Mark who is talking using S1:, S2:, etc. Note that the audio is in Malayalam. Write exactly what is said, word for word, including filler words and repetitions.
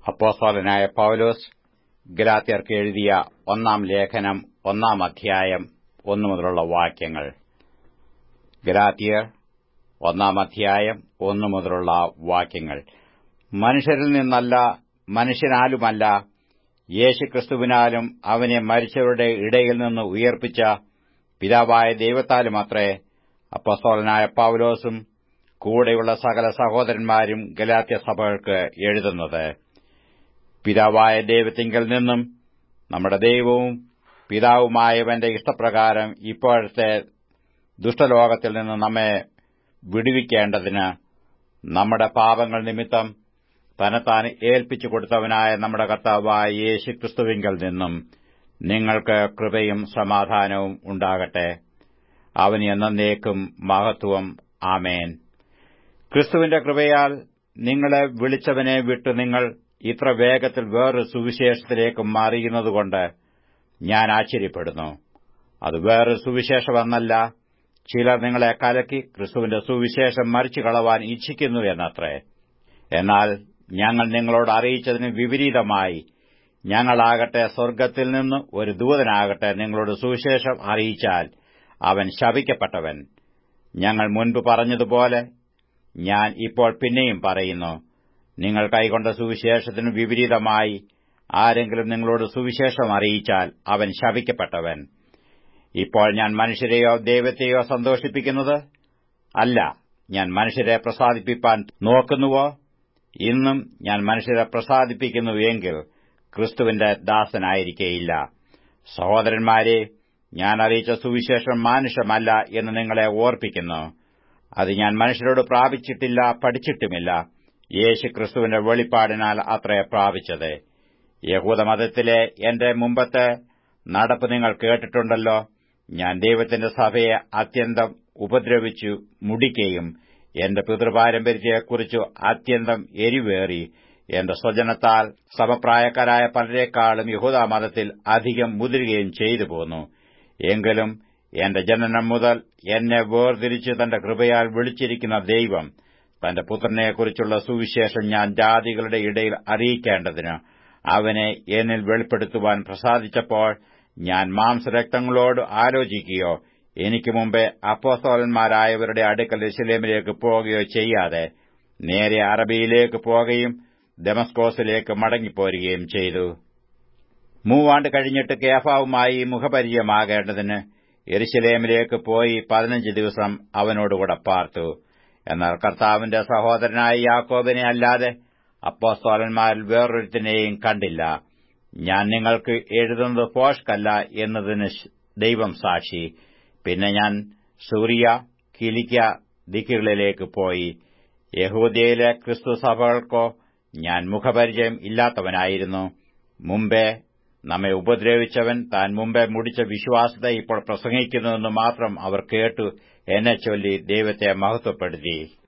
S1: അപ്പോസ്തലനായ പൗലോസ് ഗലാത്യർക്ക് എഴുതിയ ഒന്നാം ലേഖനം ഒന്നാം അധ്യായം ഒന്നു മുതലുള്ള വാക്യങ്ങൾ. ഗലാത്യർ ഒന്നാം അധ്യായം ഒന്നു മുതലുള്ള വാക്യങ്ങൾ. മനുഷ്യരിൽ നിന്നല്ല, മനുഷ്യനാലുമല്ല, യേശുക്രിസ്തുവിനാലും അവനെ മരിച്ചവരുടെ ഇടയിൽ നിന്ന് ഉയർപ്പിച്ച പിതാവായ ദൈവത്താലുമത്രേ അപ്പോസ്തലനായ പൗലോസും കൂടെയുള്ള സകല സഹോദരന്മാരും ഗലാത്യ സഭകൾക്ക് എഴുതുന്നത്. പിതാവായ ദൈവത്തിങ്കൽ നിന്നും നമ്മുടെ ദൈവവും പിതാവുമായവന്റെ ഇഷ്ടപ്രകാരം ഇപ്പോഴത്തെ ദുഷ്ടലോകത്തിൽ നിന്ന് നമ്മെ വിടുവിക്കേണ്ടതിന് നമ്മുടെ പാപങ്ങൾ നിമിത്തം തന്നെത്താൻ ഏൽപ്പിച്ചു കൊടുത്തവനായ നമ്മുടെ കർത്താവായ യേശുക്രിസ്തുവിങ്കൽ നിന്നും നിങ്ങൾക്ക് കൃപയും സമാധാനവും ഉണ്ടാകട്ടെ. അവന് എന്നേക്കും മഹത്വം. ആമേൻ. ക്രിസ്തുവിന്റെ കൃപയാൽ നിങ്ങളെ വിളിച്ചവനെ വിട്ടു നിങ്ങൾ ഇത്ര വേഗത്തിൽ വേറൊരു സുവിശേഷത്തിലേക്ക് മാറിയുന്നതുകൊണ്ട് ഞാൻ ആശ്ചര്യപ്പെടുന്നു. അത് വേറൊരു സുവിശേഷമെന്നല്ല, ചിലർ നിങ്ങളെ കലക്കി ക്രിസ്തുവിന്റെ സുവിശേഷം മറിച്ചു കളവാൻ ഇച്ഛിക്കുന്നു എന്നത്രേ. എന്നാൽ ഞങ്ങൾ നിങ്ങളോട് അറിയിച്ചതിന് വിപരീതമായി ഞങ്ങളാകട്ടെ സ്വർഗ്ഗത്തിൽ നിന്ന് ഒരു ദൂതനാകട്ടെ നിങ്ങളോട് സുവിശേഷം അറിയിച്ചാൽ അവൻ ശപിക്കപ്പെട്ടവൻ. ഞങ്ങൾ മുൻപ് പറഞ്ഞതുപോലെ ഞാൻ ഇപ്പോൾ പിന്നെയും പറയുന്നു, നിങ്ങൾ കൈക്കൊണ്ട സുവിശേഷത്തിനു വിപരീതമായി ആരെങ്കിലും നിങ്ങളോട് സുവിശേഷം അറിയിച്ചാൽ അവൻ ശപിക്കപ്പെട്ടവൻ. ഇപ്പോൾ ഞാൻ മനുഷ്യരെയോ ദൈവത്തെയോ സന്തോഷിപ്പിക്കുന്നത് അല്ല, ഞാൻ മനുഷ്യരെ പ്രസാദിപ്പിപ്പാൻ നോക്കുന്നുവോ? ഇന്നും ഞാൻ മനുഷ്യരെ പ്രസാദിപ്പിക്കുന്നു എങ്കിൽ ക്രിസ്തുവിന്റെ ദാസനായിരിക്കേയില്ല. സഹോദരന്മാരെ, ഞാൻ അറിയിച്ച സുവിശേഷം മാനുഷമല്ല എന്ന് നിങ്ങളെ ഓർപ്പിക്കുന്നു. അത് ഞാൻ മനുഷ്യരോട് പ്രാപിച്ചിട്ടില്ല, പഠിച്ചിട്ടുമില്ല. യേശു ക്രിസ്തുവിന്റെ വെളിപ്പാടിനാൽ അത്രേ പ്രാപിച്ചത്. യഹൂദമതത്തിലെ എന്റെ മുമ്പത്തെ നടപ്പ് നിങ്ങൾ കേട്ടിട്ടുണ്ടല്ലോ. ഞാൻ ദൈവത്തിന്റെ സഭയെ അത്യന്തം ഉപദ്രവിച്ചു മുടിക്കുകയും എന്റെ പിതൃപാരമ്പര്യത്തെക്കുറിച്ചു അത്യന്തം എരിവേറി എന്റെ സ്വജനത്താൽ സമപ്രായക്കാരായ പലരെക്കാളും യഹൂദമതത്തിൽ അധികം മുതിരുകയും ചെയ്തു പോന്നു. എങ്കിലും എന്റെ ജനനം മുതൽ എന്നെ വേർതിരിച്ച് തന്റെ കൃപയാൽ വിളിച്ചിരിക്കുന്ന ദൈവം തന്റെ പുത്രനെക്കുറിച്ചുള്ള സുവിശേഷം ഞാൻ ജാതികളുടെ ഇടയിൽ അറിയിക്കേണ്ടതിന് അവനെ എന്നിൽ വെളിപ്പെടുത്തുവാൻ പ്രസാദിച്ചപ്പോൾ ഞാൻ മാംസരക്തങ്ങളോട് ആലോചിക്കുകയോ എനിക്ക് മുമ്പേ അപ്പോസ്തലന്മാരായവരുടെ അടുക്കൽ യെരൂശലേമിലേക്ക് പോകുകയോ ചെയ്യാതെ നേരെ അറബിയിലേക്ക് പോകുകയും ദമസ്കോസിലേക്ക് മടങ്ങിപ്പോരുകയും ചെയ്തു. മൂവാണ്ട് കഴിഞ്ഞിട്ട് കേഫാവുമായി മുഖപരിചയമാകേണ്ടതിന് യെരൂശലേമിലേക്ക് പോയി പതിനഞ്ച് ദിവസം അവനോടുകൂടെ പാർത്തു. എന്നാൽ കർത്താവിന്റെ സഹോദരനായ യാക്കോബിനെ അല്ലാതെ അപ്പോസ്തലന്മാരിൽ വേറൊരുത്തിനെയും കണ്ടില്ല. ഞാൻ നിങ്ങൾക്ക് എഴുതുന്നത് ഭോഷ്കല്ല എന്നതിന് ദൈവം സാക്ഷി. പിന്നെ ഞാൻ സൂറിയ, കിലിക്യ ദിക്കുകളിലേക്ക് പോയി. യഹൂദ്യയിലെ ക്രിസ്തു സഭകൾക്കോ ഞാൻ മുഖപരിചയം ഇല്ലാത്തവനായിരുന്നു. മുമ്പേ നമ്മെ ഉപദ്രവിച്ചവൻ താൻ മുമ്പേ മുടിച്ച വിശ്വാസത്തെ ഇപ്പോൾ പ്രസംഗിക്കുന്നുവെന്ന് മാത്രം അവർ കേട്ടു എന്നെ ചൊല്ലി ദൈവത്തെ മഹത്വപ്പെടുത്തി.